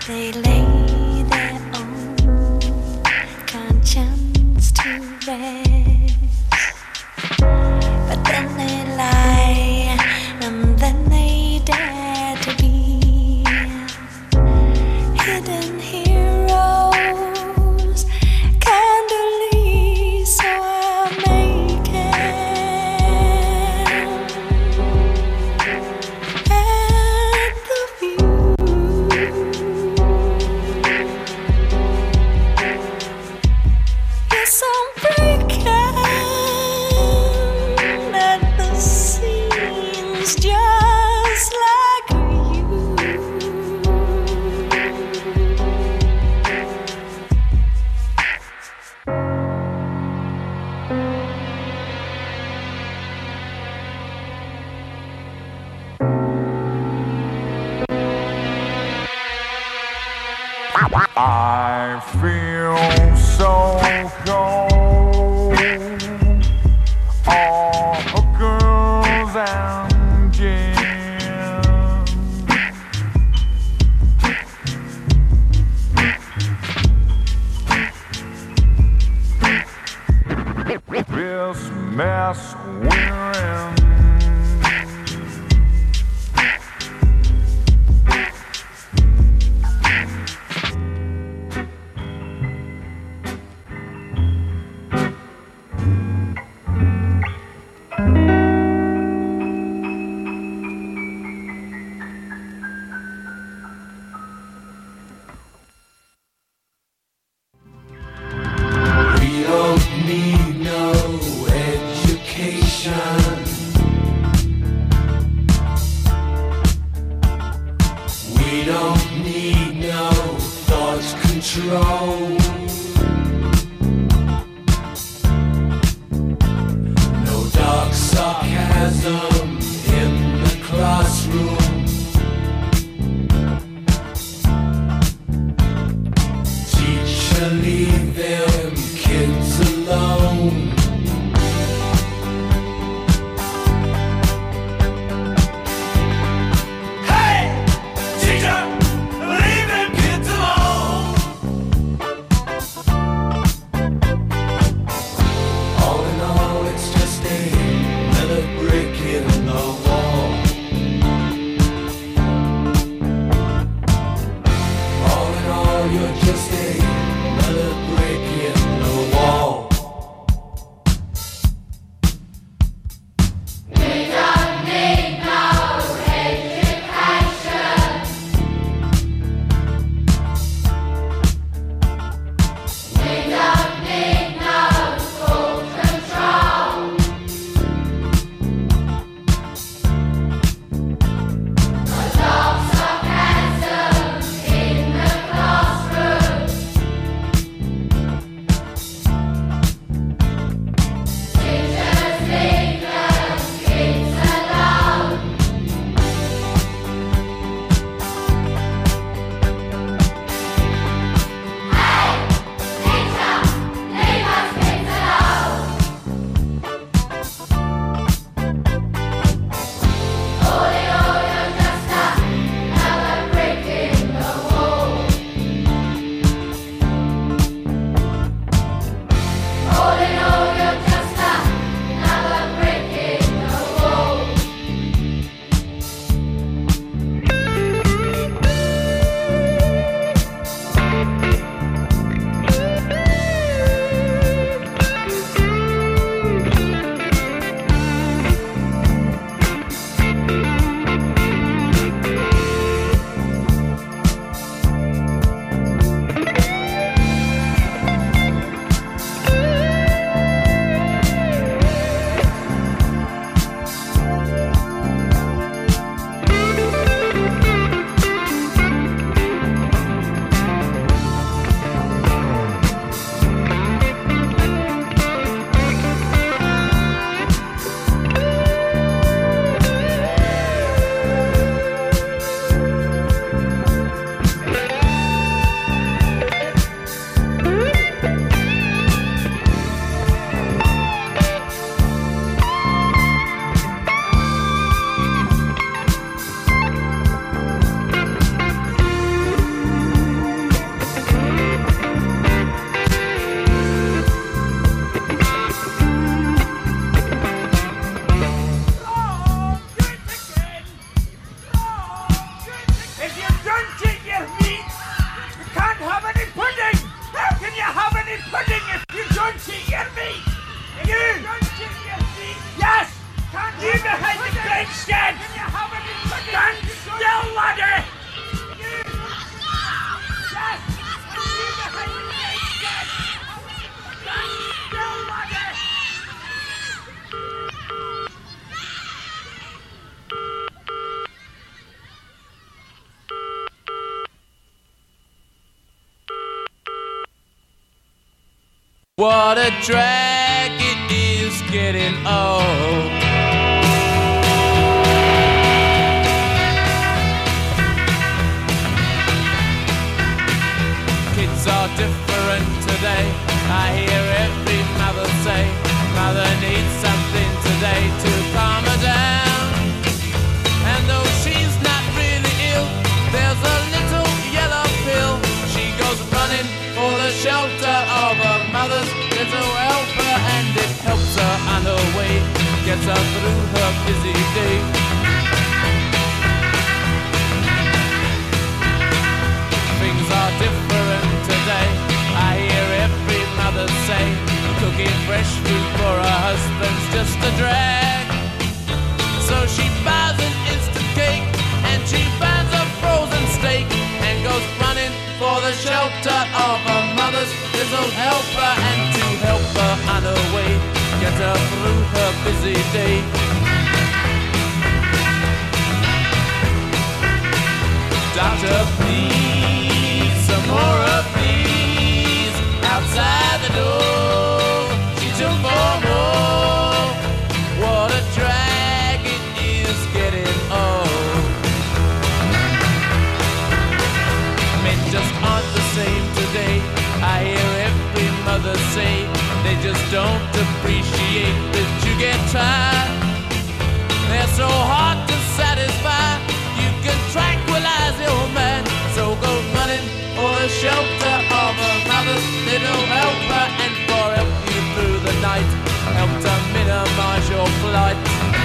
They lay their own conscience to rest, but then they lie, and then they dare to be hidden heroes, candidly, so I'll make it. At the view, yes, I'm breaking at the seams, just like you. I feel so cold. All hookers and gin. This mess we're in. We don't need no education. We don't need no thought control. No dark sarcasm in the classroom. Teacher, leave them kids alone. Hey, teacher, leave them kids alone. All in all, it's just another brick in the wall. All in all, you're just another brick in the wall. We don't need no education. We don't need no school control. No dark sarcasm in the classroom. What a drag it is getting old. Kids are different today. I hear every mother say, mother needs something today to calm her down. And though she's not really ill, there's a little yellow pill. She goes running for the shelter of her mother's little helper, and it helps her on her way, gets her through her busy day. Things are different today. I hear every mother say, cooking fresh food for her husband's just a drag. So she buys an instant cake and she buys a frozen steak and goes running for the shelter of her mother's little helper, and to help her on her way, get her through her busy day. Doctor, please, some more of these outside the door. She took for more. What a drag it is getting old. Men just aren't the same today. I hear every mother say they just don't appreciate that you get tired. They're so hard to satisfy. You can tranquilize your man. So go running for the shelter of a mother's little helper, and for help you through the night, help to minimize your flight.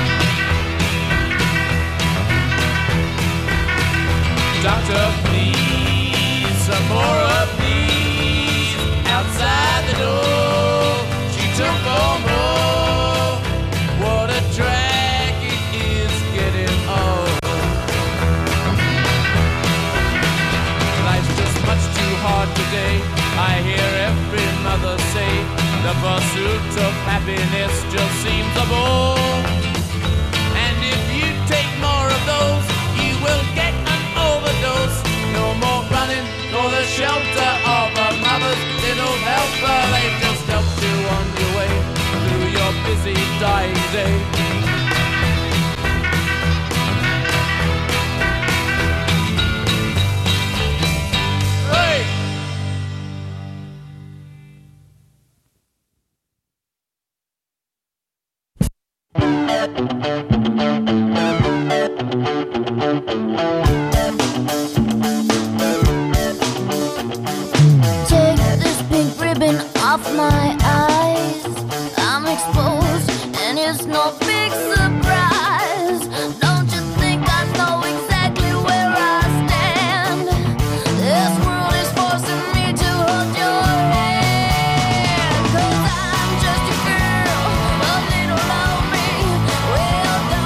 Doctor, please, some more of these outside the door. She took for more. What a drag it is getting old. Life's just much too hard today. I hear every mother say the pursuit of happiness just seems a bore. And if you take more of those, you will get an overdose. No more running for the shelter of a mother's little helper. They just help you on your way through your busy dying day. Hey! Take this pink ribbon off my eyes. I'm exposed and it's no big surprise. Don't you think I know exactly where I stand? This world is forcing me to hold your hand. 'Cause I'm just a girl, a little lonely. Well,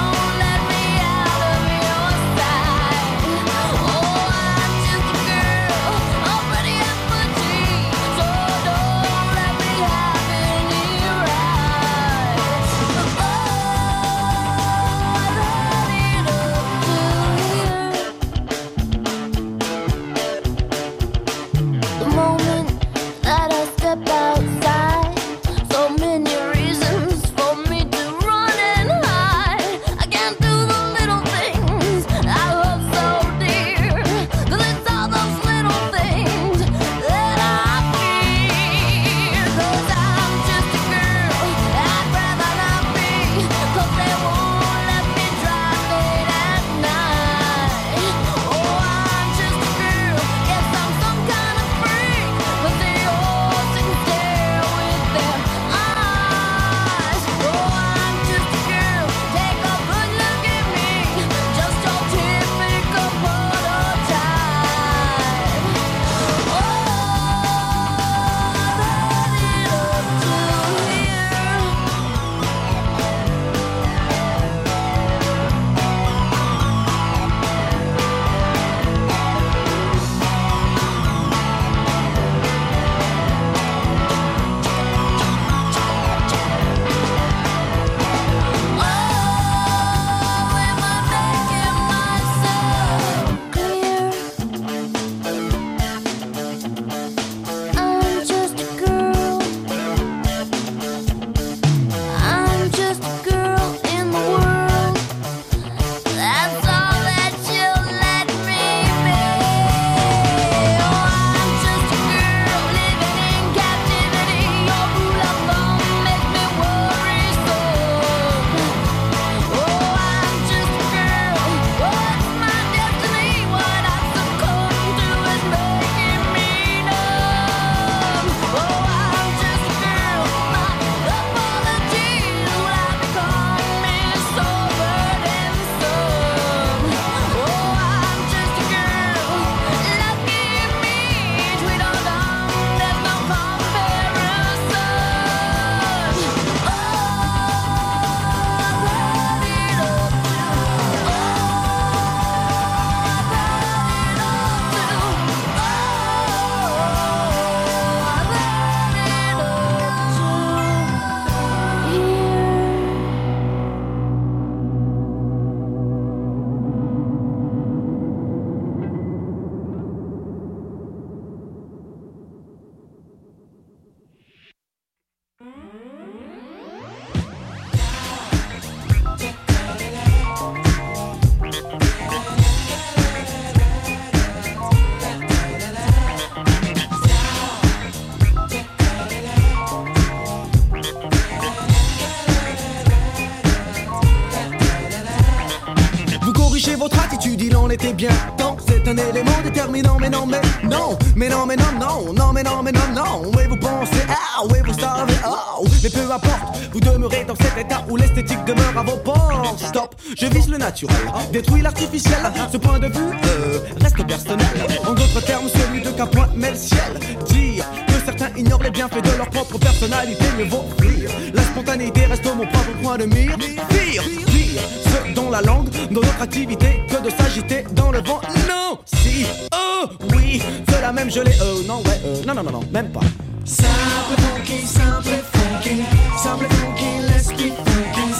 est bien temps, c'est un élément déterminant. Mais non, mais non, mais non, mais non, non, non, mais non, mais non, non. Oui, vous pensez, ah, oui, vous savez, oh. Mais peu importe, vous demeurez dans cet état où l'esthétique demeure à vos portes. Stop, je vise le naturel, détruis l'artificiel. Ce point de vue reste personnel. En d'autres termes, celui de qu'un point met le ciel. Dire que certains ignorent les bienfaits de leur propre personnalité, mieux vaut fuir. La spontanéité reste mon propre point de mire. Pire, pire, ce dont la langue, dans notre activité, que de s'agiter dans le vent. Non, si, oh, oui, cela même je l'ai, non, ouais, non, non, non, non, même pas. Simple funky, simple funky, simple funky, let's be funky.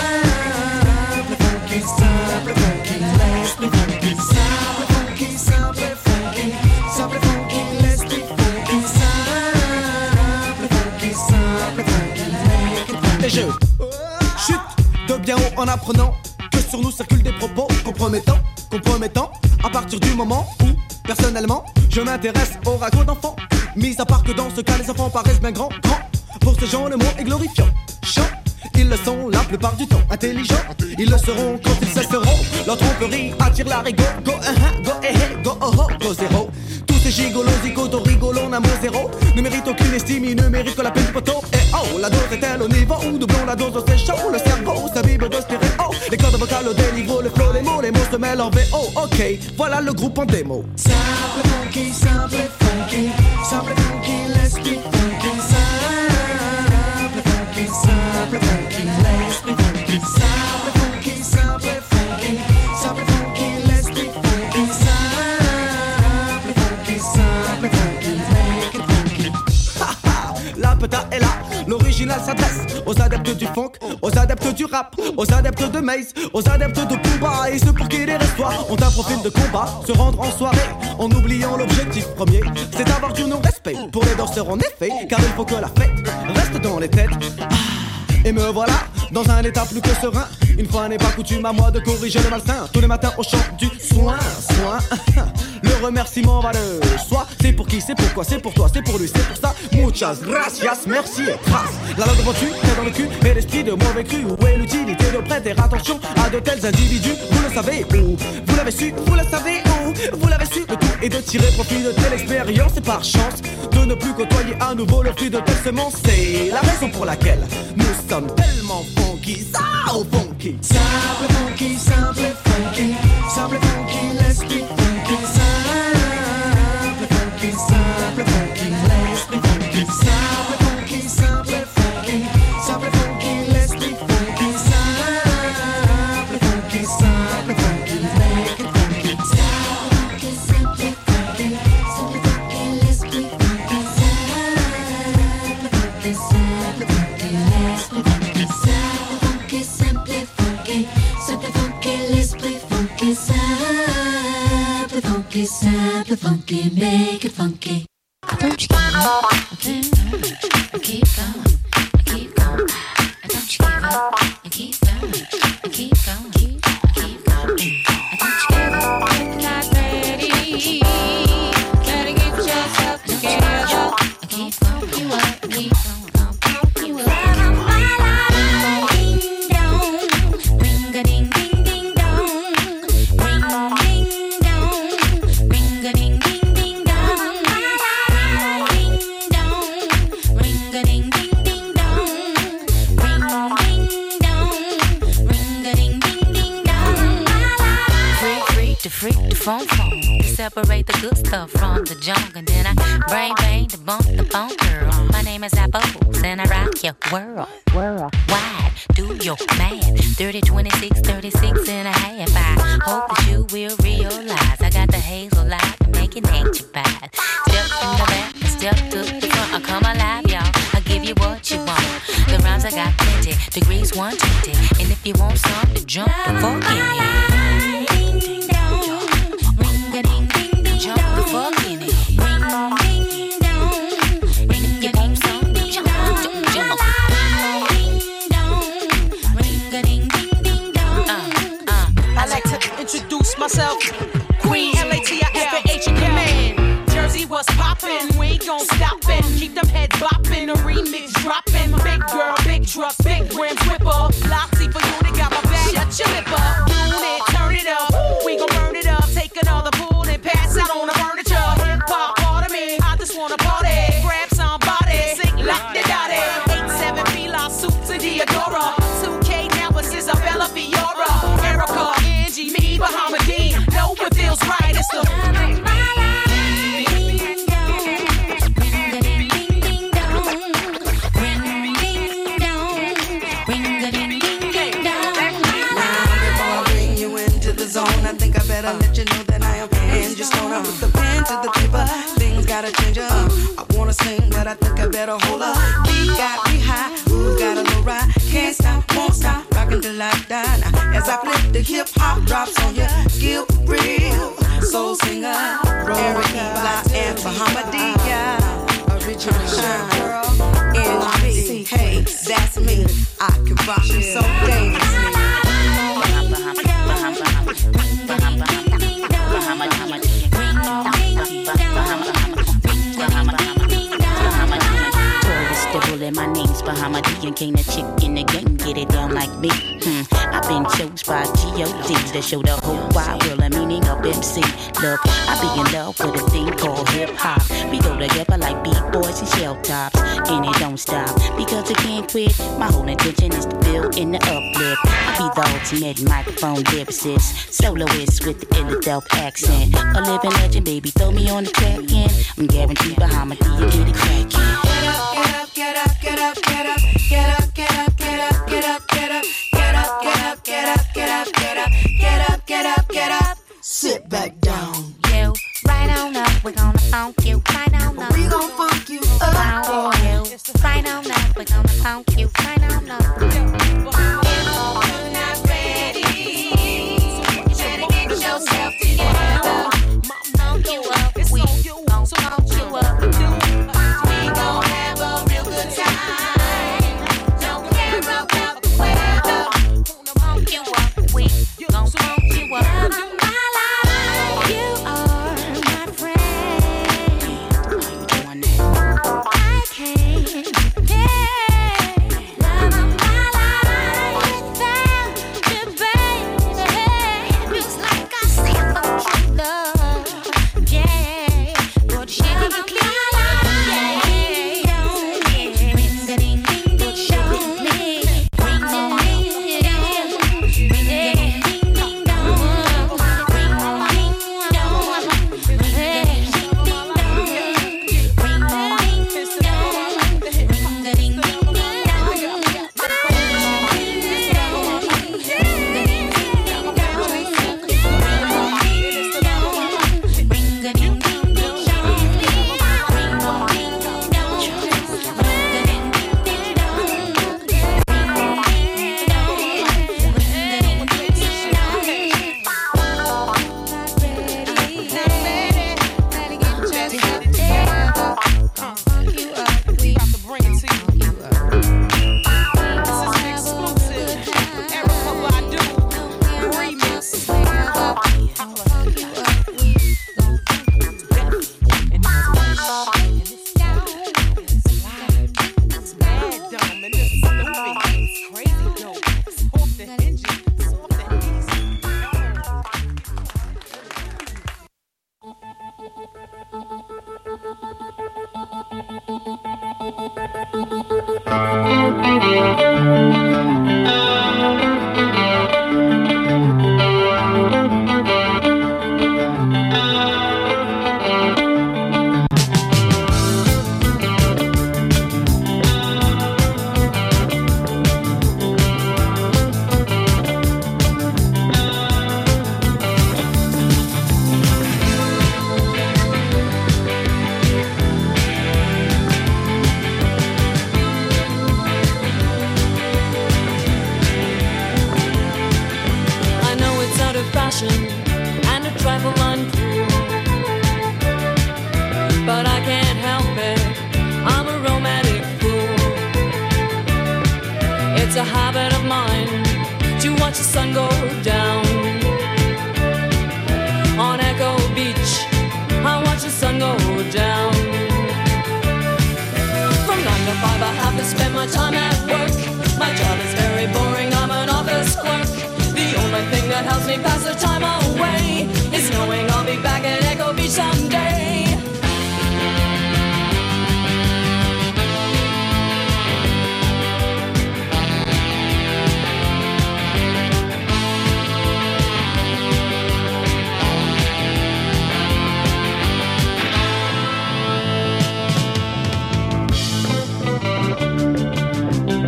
Simple funky, simple funky, let's be funky. Simple funky, simple funky, simple funky, let's be funky. Simple funky, simple funky, make it funky. Et je chute de bien haut en apprenant que sur nous circulent des propos compromettants, à partir du moment où, personnellement, je m'intéresse au ragot d'enfants. Mis à part que dans ce cas, les enfants paraissent bien grands. Pour ces gens, le mot est glorifiant. Chant, ils le sont la plupart du temps. Intelligents, ils le seront quand ils cesseront. Leur tromperie attire la rigo. Go, go, go, oh, oh, go, zéro. Tous ces gigolos, zigotos, rigolos, n'amour zéro. Ne méritent aucune estime, ils ne méritent que la peine du poteau. Et oh, la dose est-elle au niveau où doublons la dose, c'est chaud. Le cerveau, sa vibre de stéréo. Les cordes vocales au déniveau, le flow, les mots se mêlent en VO. Ok, voilà le groupe en démo. Simple funky, simple funky, simple funky, let's be funky. Simple funky, simple funky, let's be funky. Simple funky, simple funky, simple funky, let's be funky. Simple funky, simple funky, make it funky. La peta est là, l'original s'adresse aux adeptes du funk, aux adeptes du rap, aux adeptes de Maze, aux adeptes de Pumba et ceux pour qui les restoirs ont un profil de combat. Se rendre en soirée en oubliant l'objectif premier, c'est avoir du non-respect pour les danseurs en effet, car il faut que la fête reste dans les têtes. Et me voilà dans un état plus que serein. Une fois n'est pas coutume à moi de corriger le malsain. Tous les matins au chant du soin. Le remerciement va de soi. C'est pour qui, c'est pourquoi, c'est pour toi, c'est pour lui, c'est pour ça. Muchas gracias, merci et grâce. La langue devant tu, t'es dans le cul, et l'esprit de mauvais cru. Où est l'utilité de prêter attention à de tels individus? Vous le savez où? Vous l'avez su, vous le savez où? Vous l'avez su, le tout est de tirer profit de telle expérience. Et par chance de ne plus côtoyer à nouveau le fruit de telle semence. C'est la raison pour laquelle nous sommes tellement funky, so funky. Simple funky, simple funky, simple funky, let's be funky. Simple funky, simple funky, let's be funky. Simple funky, simple funky, simple funky, let's be funky. Simple funky, simple funky, make it funky. Simple funky, simple funky, simple funky, let's be funky. Simple funky, simple funky, let's be funky. Simple funky, simple funky, simple funky, let's be funky. Simple funky, simple funky, make it funky. Don't you give up? Keep going, keep going. Don't you give up? Keep going, keep going, keep going. Don't you give up? Not ready. Better get yourself together. Keep going, keep going, keep going. Phone, separate the good stuff from the junk, and then I brain bang the bump the phone girl. My name is Apple, and I rock your world. Wide, do your math. 30, 26, 36 and a half. I hope that you will realize I got the hazel light to make it ain't you bad. Step in the back, step to the front. I come alive, y'all. I give you what you want. The rhymes I got plenty, degrees 120. And if you want some to jump the fuck in it. Jump the fuck in it. Ring, ding, dong. Ring, if you want some, jump. Ding, dong. Ring, ding, ding, dong. I like to introduce myself. Queen Latifah in command. Jersey, what's poppin'? We ain't gon' stoppin'. Keep them heads boppin'. The remix droppin'. Big girl, big truck, big rims, whipper. Loxy for you, they got my back. Shut your lip up. I'll let you know that I am. And just gonna put the pen to the paper. Things gotta change up. I wanna sing, but I think I better hold up. Beat got me high, ooh, got a low ride. Can't stop, won't stop, rockin' till I die. Now, as I flip the hip hop drops on you, Skip Real, soul singer, Erica, Fly, and Bahamadia. Original girl, NC, hey, that's me. I can rock you so dangerously. My name's Bahamadia, can't a chick in the game get it down like me. I've been chose by G.O.D. to show the whole wide world the meaning of MC. Look, I be in love with a thing called hip-hop. We go together like B-boys and shell tops, and it don't stop because I can't quit. My whole intention is to build in the uplift. I be the ultimate microphone lyricist, soloist with the ill-adult accent. A living legend, baby, throw me on the track and I'm guaranteed Bahamadia get it crackin'. Get up, get up, get up, get up, get up, get up, get up, get up, get up, get up, get up, get up, get up, get up, get up, get up. Sit back down. You right on up, we're gonna funk you right on up. We gon' funk you up. Oh, you right on up, we're gonna funk you right on up. You're not ready. You better get yourself together. Funk you up, we gon' funk you up. We gon' have a real good time. Don't care about the weather. Funk you up, we gon' funk you up. You are my friend. I can't get love of my life without you, baby. Feels like I said for love, yeah. You're the shit of my life, yeah. Ring a ding ding ding, show me. Ring a ding dong, ring a ding ding dong, ring a ding dong, ring a ding dong, ring a ding dong, ring a ding ding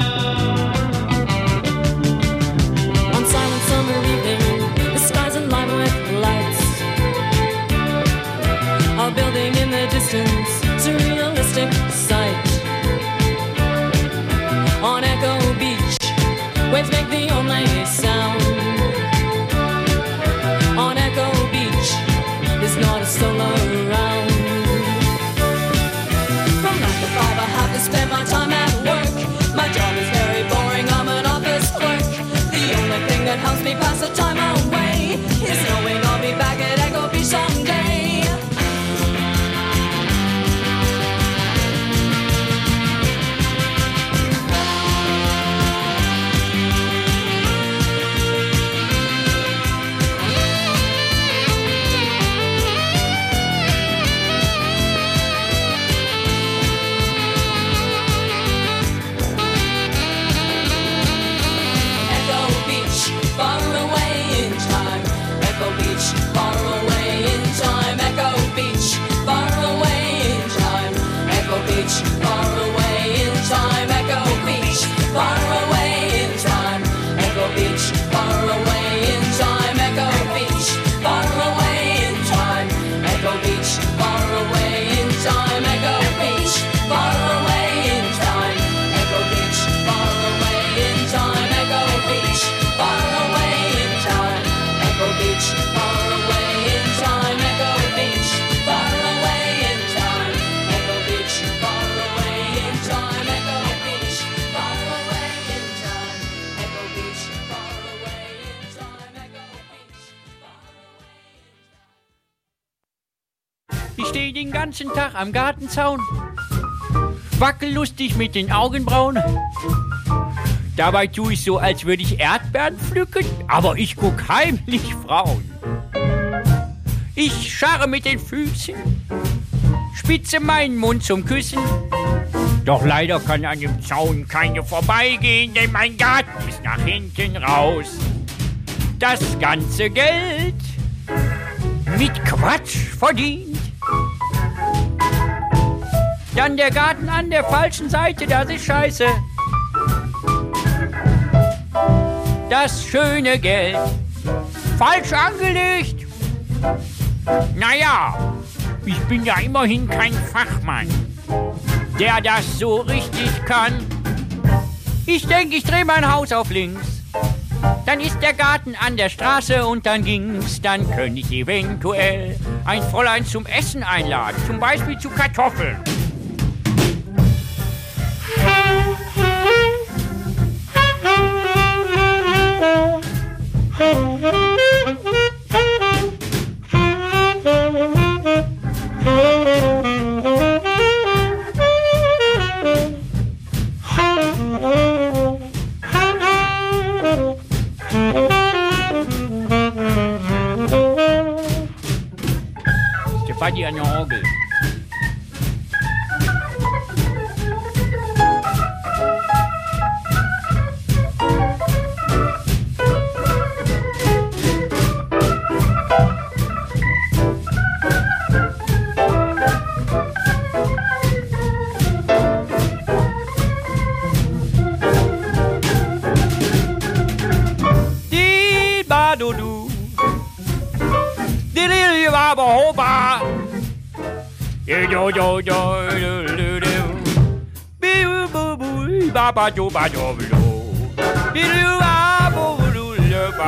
On silent summer evening, the sky's alive den ganzen Tag am Gartenzaun, wackellustig mit den Augenbrauen. Dabei tue ich so, als würde ich Erdbeeren pflücken, aber ich guck heimlich Frauen. Ich scharre mit den Füßen, spitze meinen Mund zum Küssen. Doch leider kann an dem Zaun keine vorbeigehen, denn mein Garten ist nach hinten raus. Das ganze Geld mit Quatsch verdient. Dann der Garten an der falschen Seite, das ist scheiße. Das schöne Geld falsch angelegt. Naja, ich bin ja immerhin kein Fachmann, der das so richtig kann. Ich denke, ich drehe mein Haus auf links. Dann ist der Garten an der Straße und dann ging's. Dann könnte ich eventuell ein Fräulein zum Essen einladen, zum Beispiel zu Kartoffeln. Stefanie an der Orgel. Di-ba-do-du, di-di-di-ba-ba-ho-ba, di-do-do-do-do-do-do, bi-bu-bu-bu-ba-ba-do-ba-do-do, di-do-ba-bo-do-do-ba.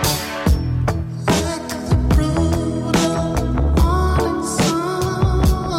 Like the brutal morning sun.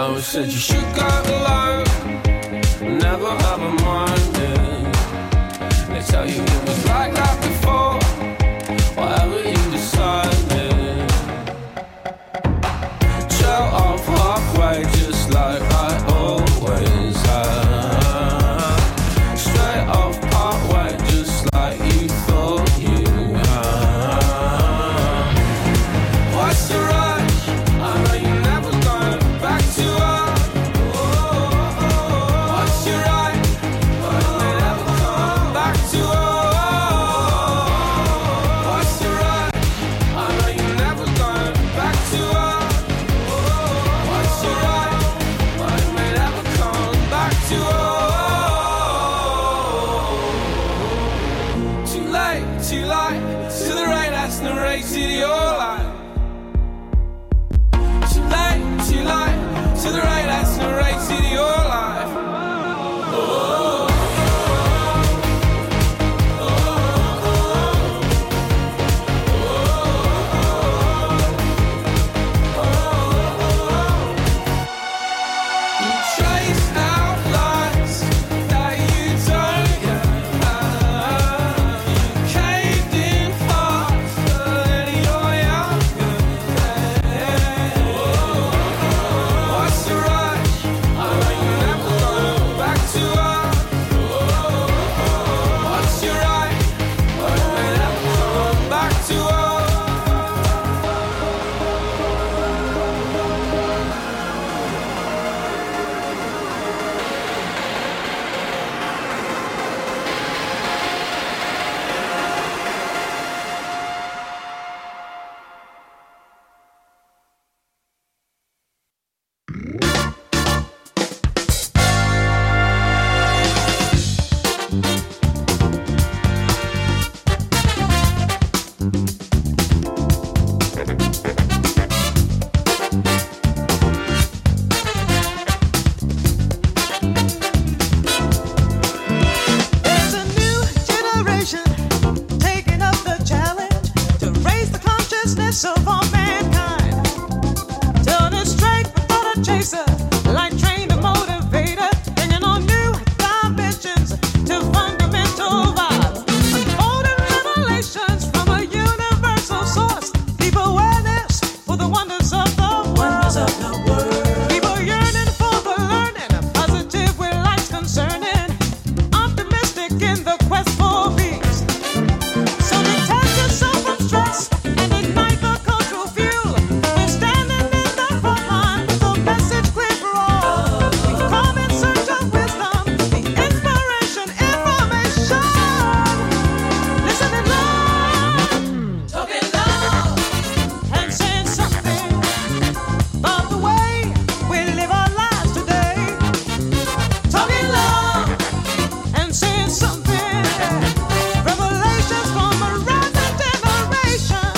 always said you should go alone, never ever minded. They tell you it was like that before, whatever you decided. Trail off halfway just like I always have. Straight off partway just like you thought you had. What's the rush? I know you're never going back to us. What's your right? But they never come back to us. What's the rush? I know you're never going back to us. What's your right? But they never come back to us. Too late to the right that's narrated your life. Too late to the right that's narrated your life. You chase outlines that you don't have. You caved in faster than you're younger. What's the rush? I know you're never going back to us. What's your right? But they never come back to us. There's a new generation taking up the challenge to raise the consciousness of all mankind. Turn it straight without a chaser, like trained and motivator, bringing on new dimensions to fundamental vibes. Unfolding revelations from a universal source. Deep awareness for the wonders of the world. People yearning for the learning, positive where life's concerning, optimistic in the quest for peace. So detach yourself from stress and ignite the cultural fuel. We're standing in the front line with the message clear for all. We come in search of wisdom, the inspiration, information. Listen and learn, talking loud and saying something about the way we live our lives today. Talking loud and saying something, revelations from a rising generation.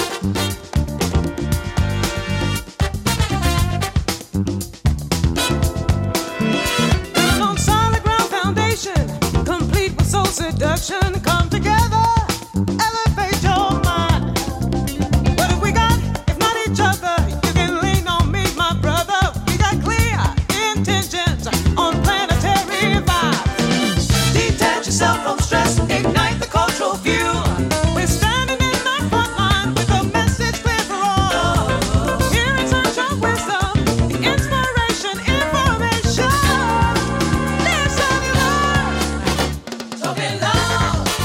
Built on solid ground foundation, complete with soul seduction. Come together, elevate your mind. What have we got if not each other? You can lean on me, my brother. We got clear intentions on planetary vibes. Detach yourself from stress, ignite the cultural fuel. We're standing in the front line with a message clear for all. Here in search of wisdom, the inspiration, information. Listen and learn, talking loud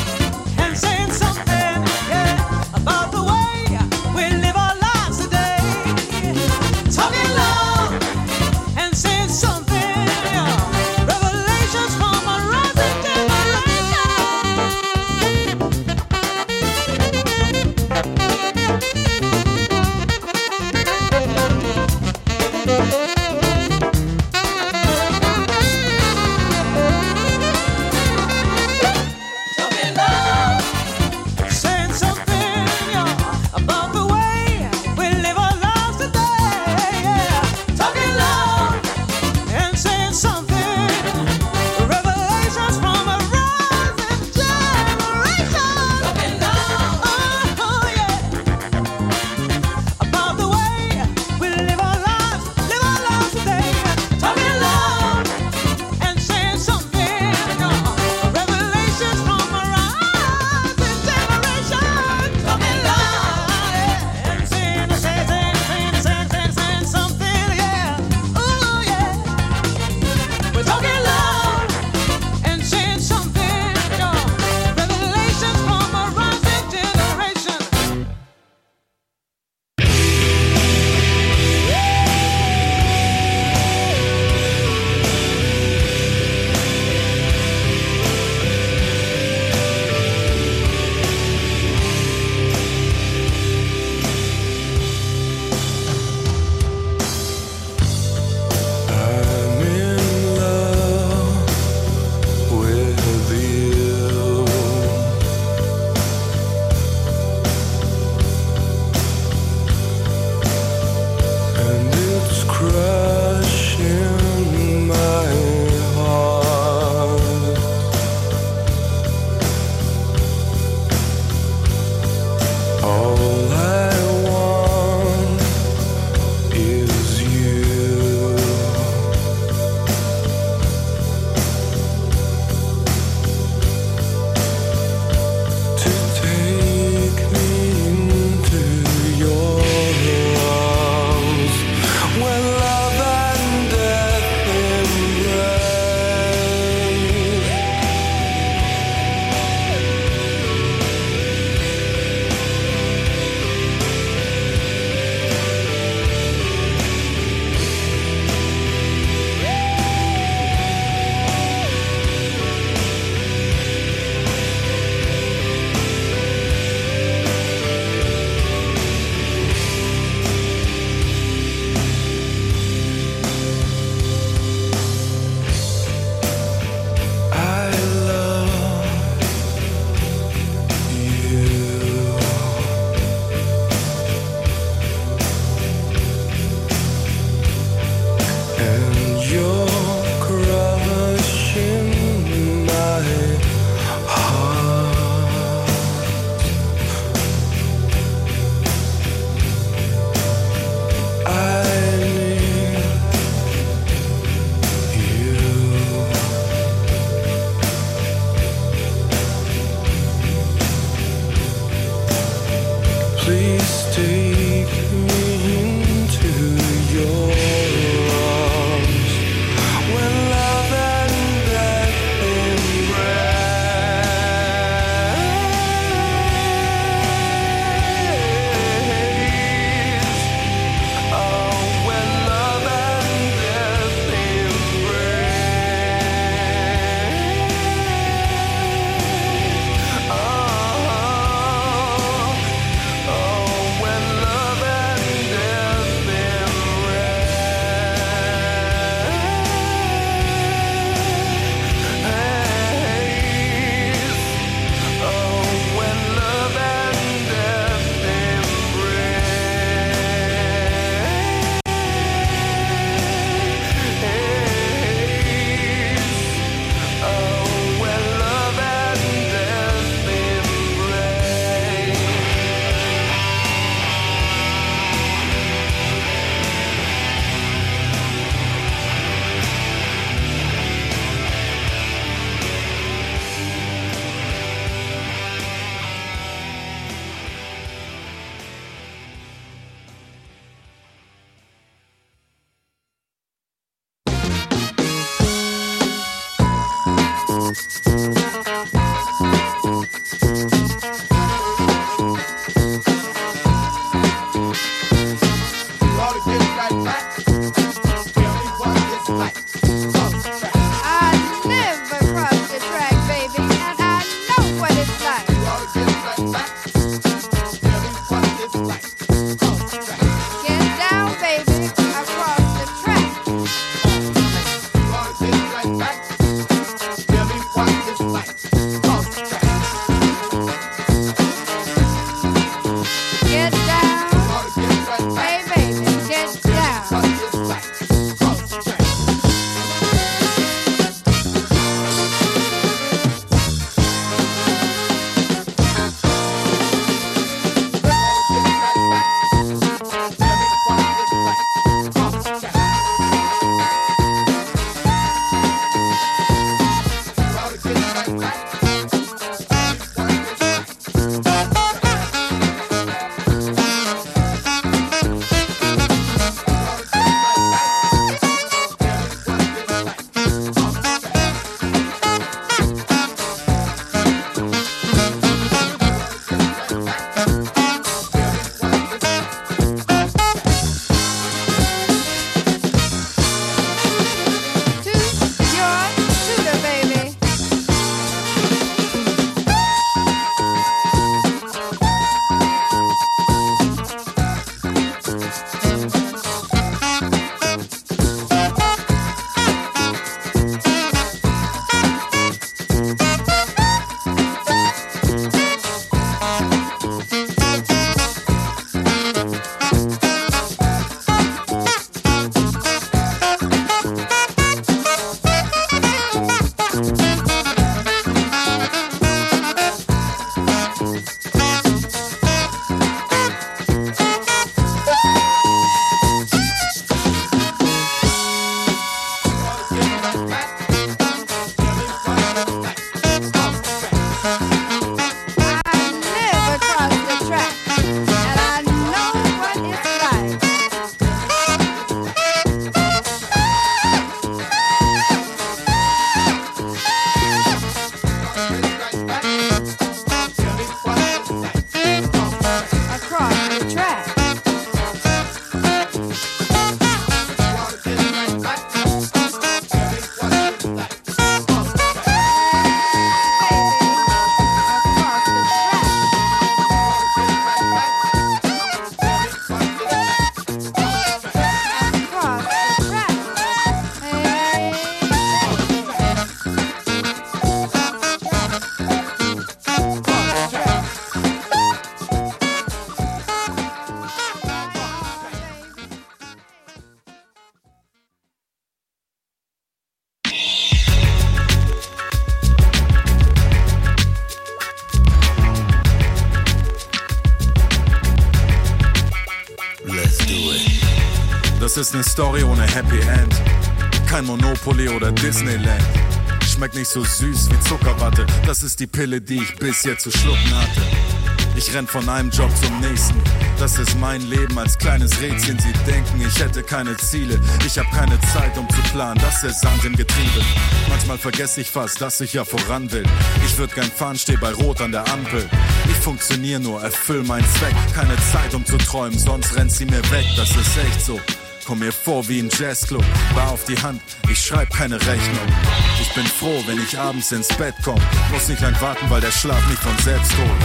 Das ist ne Story ohne Happy End. Kein Monopoly oder Disneyland. Schmeckt nicht so süß wie Zuckerwatte. Das ist die Pille, die ich bis jetzt zu schlucken hatte. Ich renn von einem Job zum nächsten. Das ist mein Leben als kleines Rädchen. Sie denken, ich hätte keine Ziele. Ich hab keine Zeit, um zu planen. Das ist Sand im Getriebe. Manchmal vergesse ich fast, dass ich ja voran will. Ich würd gern fahren, steh bei Rot an der Ampel. Ich funktionier nur, erfüll meinen Zweck. Keine Zeit, um zu träumen, sonst rennt sie mir weg. Das ist echt so. Komm mir vor wie ein Jazzclub, Bar auf die Hand, ich schreib keine Rechnung. Ich bin froh, wenn ich abends ins Bett komm. Muss nicht lang warten, weil der Schlaf nicht von selbst holt.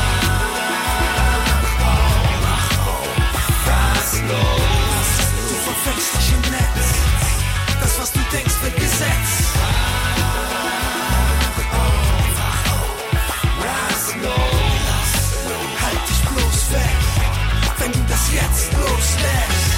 Was los? Du verfängst dich im Netz. Das, was du denkst, wird Gesetz. Was los? Halt dich bloß weg, wenn du das jetzt loslässt.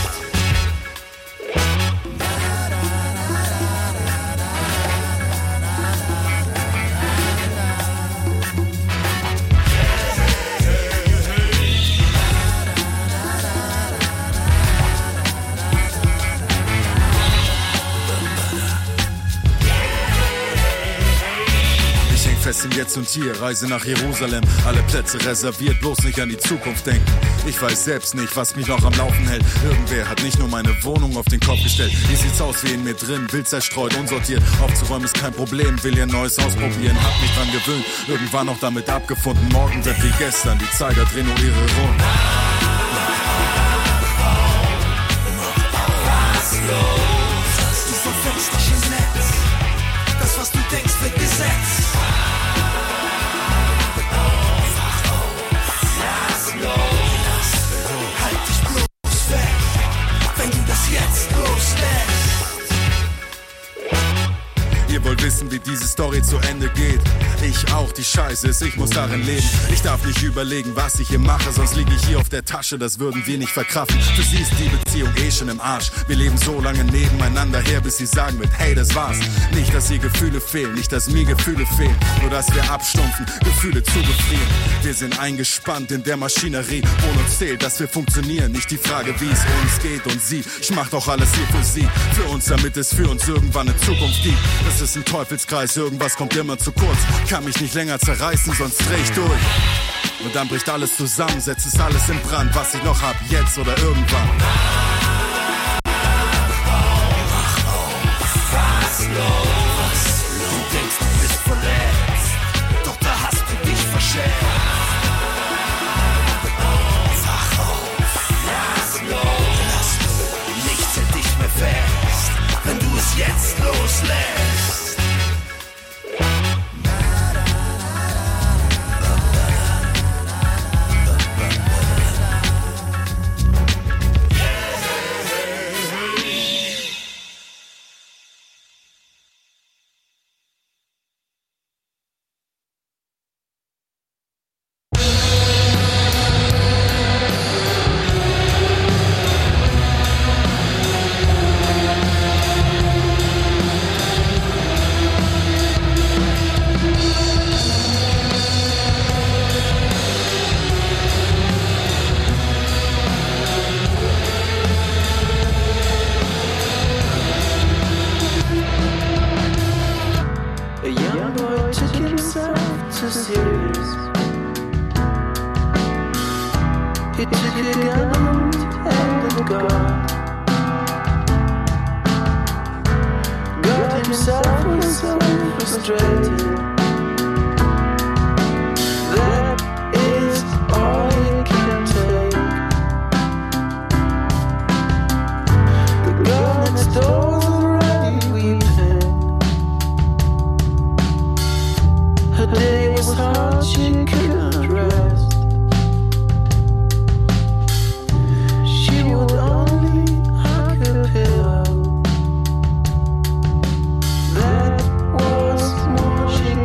Fest im Jetzt und Hier, Reise nach Jerusalem. Alle Plätze reserviert, bloß nicht an die Zukunft denken. Ich weiß selbst nicht, was mich noch am Laufen hält. Irgendwer hat nicht nur meine Wohnung auf den Kopf gestellt. Wie sieht's aus wie in mir drin? Wild zerstreut, unsortiert. Aufzuräumen ist kein Problem, will ihr Neues ausprobieren. Hab mich dran gewöhnt, irgendwann auch damit abgefunden. Morgen wird wie gestern, die Zeiger drehen nur ihre Runden. Was los? Du verfängst legst dich ins Netz. Das, was du denkst, wird Gesetz. Halt dich bloß weg, wenn du das jetzt loslässt. Ihr wollt wissen, wie diese Story zu Ende geht. Ich auch, die Scheiße ist, ich muss darin leben. Ich darf nicht überlegen, was ich hier mache, sonst liege ich hier auf der Tasche, das würden wir nicht verkraften. Für sie ist die Beziehung eh schon im Arsch. Wir leben so lange nebeneinander her, bis sie sagen wird, hey, das war's. Nicht, dass ihr Gefühle fehlen, nicht, dass mir Gefühle fehlen, nur dass wir abstumpfen, Gefühle zu befrieren. Wir sind eingespannt in der Maschinerie, wo uns zählt, dass wir funktionieren. Nicht die Frage, wie es uns geht und sie. Ich mach doch alles hier für sie, für uns, damit es für uns irgendwann eine Zukunft gibt. Das ist ein Teufelskreis, irgendwas kommt immer zu kurz. Kann mich nicht länger zerreißen, sonst dreh ich durch. Und dann bricht alles zusammen, setzt es alles in Brand, was ich noch hab, jetzt oder irgendwann. Wach auf, was los? Du denkst, du bist verletzt, doch da hast du dich verschätzt. Wach auf, was los? Nichts hält dich mehr fest, wenn du es jetzt loslässt. That was more she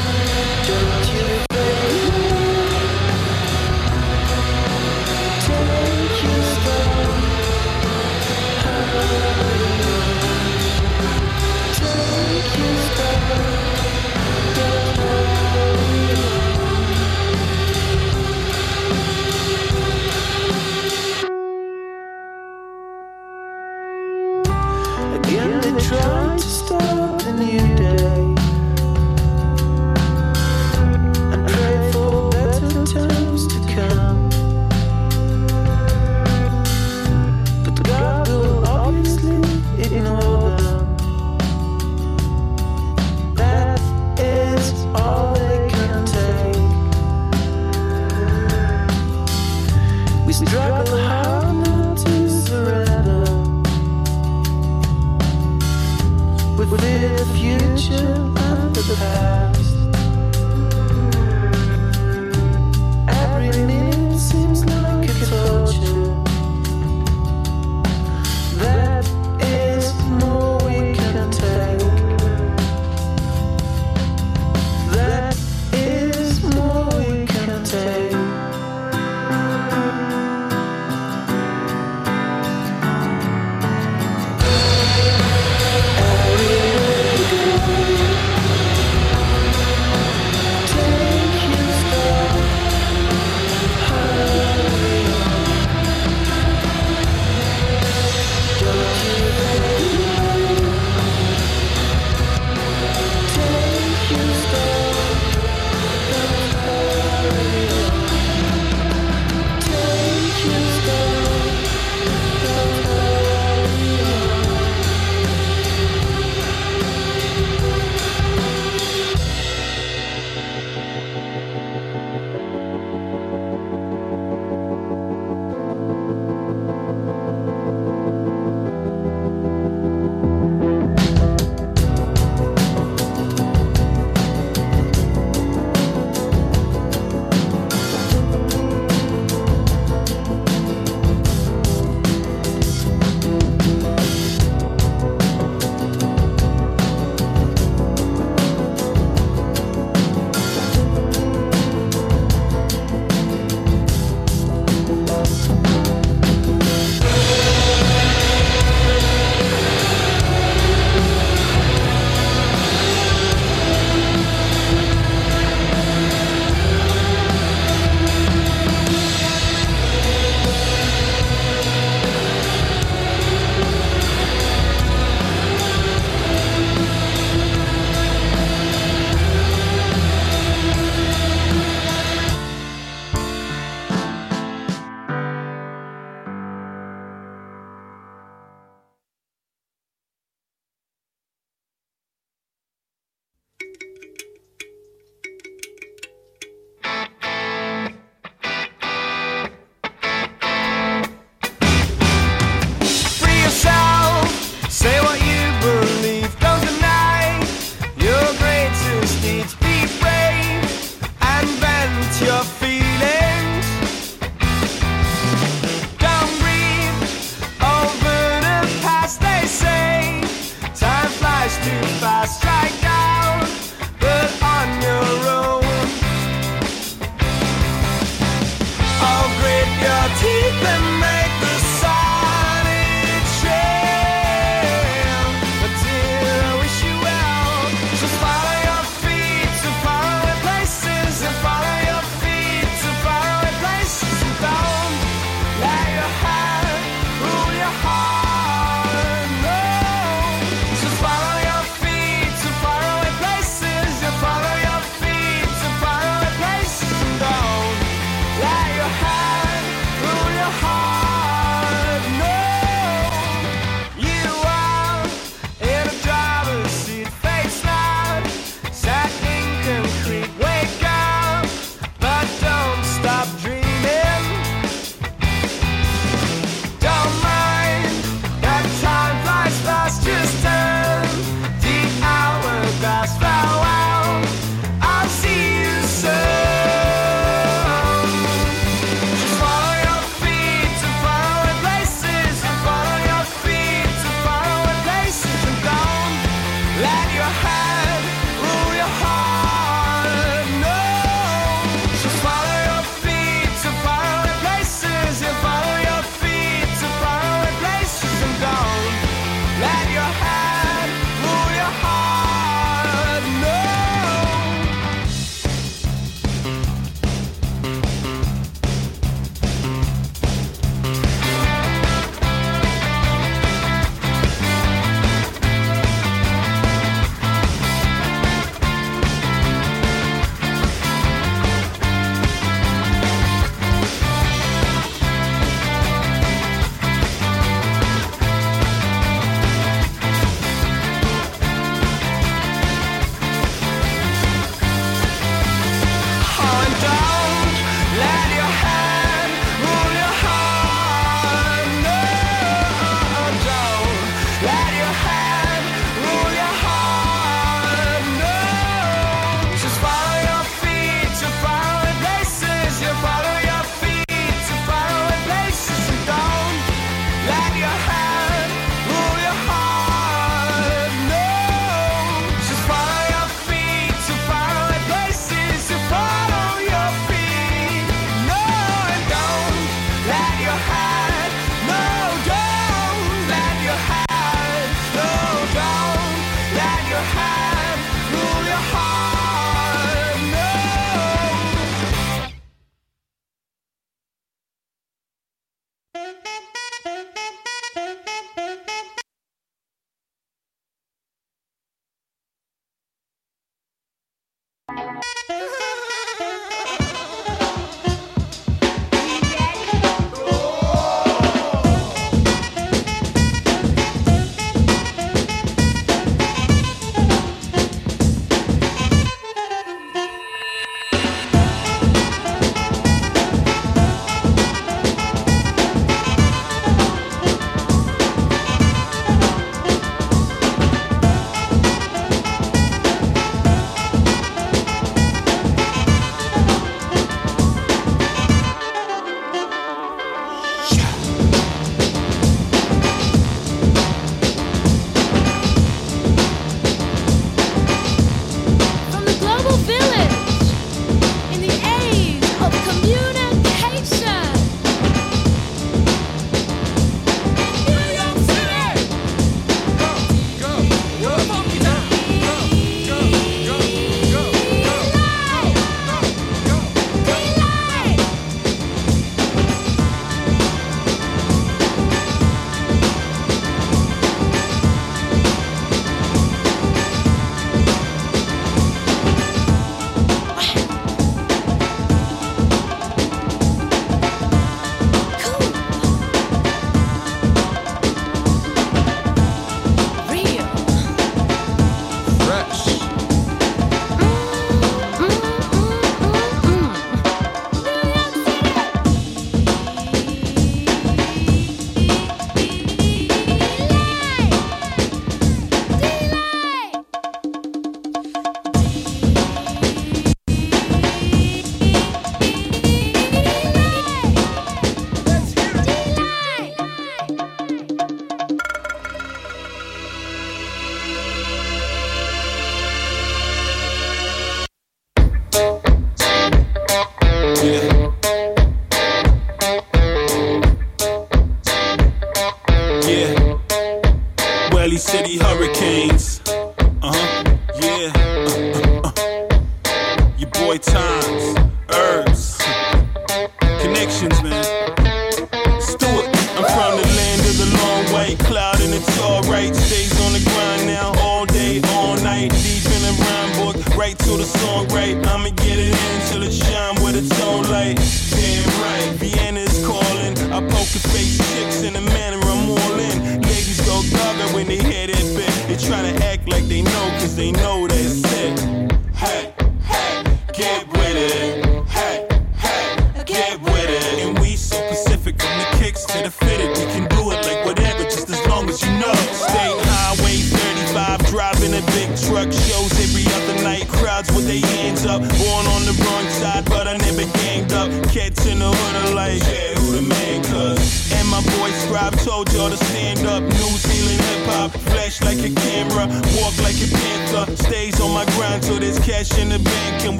Your boy Times, Herbs, Connections, man. Stewart, I'm from the land of the long white cloud and it's alright. Stays on the grind now all day, all night. Deep in the rhyme book, right to the song right. I'ma get it in till it shine with its own light. Damn right, Vienna's calling. I poker face chicks in the manner I'm all in. Ladies go gaga when they hear that bit. They tryna act like they know, cause they know that's it. Hey, hey, get with it. Hey, hey, get with it. And we so Pacific from the kicks to the fitted. We can do it like whatever, just as long as you know. State Highway 35, driving a big truck. Shows every other night. Crowds with their hands up. Born on the wrong side, but I never ganged up. Cats in the hood are like, yeah, who the man, cuz. And my boy Scribe told y'all to stand up. New Zealand hip-hop, flash like a camera. Walk like a panther. Stays on my grind till there's cash in the bank. And